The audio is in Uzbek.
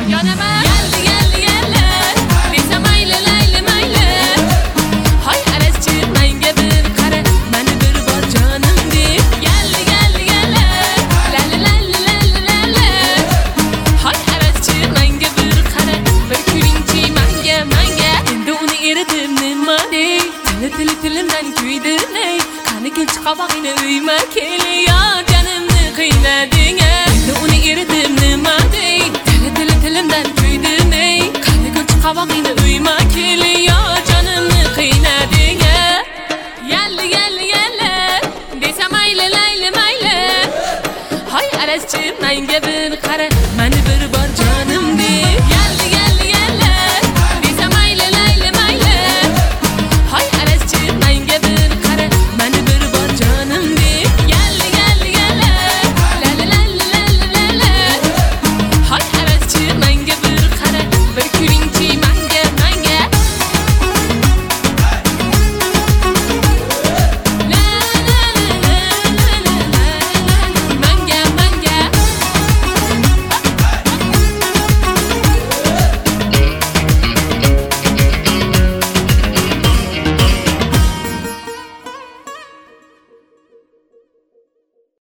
Yonaman Geldi Desem mayli Hay arasçı menga bir qara Mani bir bor jonim deb Geldi Lali Hay arasçı menga bir qara Bir kulingchi manga Endi uni eridim nima dey Tilimdan kuydir ney Qani kelchi qabog'ingni uyma kelyo Jonimni qiynading Endi uni eridim nima dey Tilimdan kuydir ney Qani kelchi qabog'ingni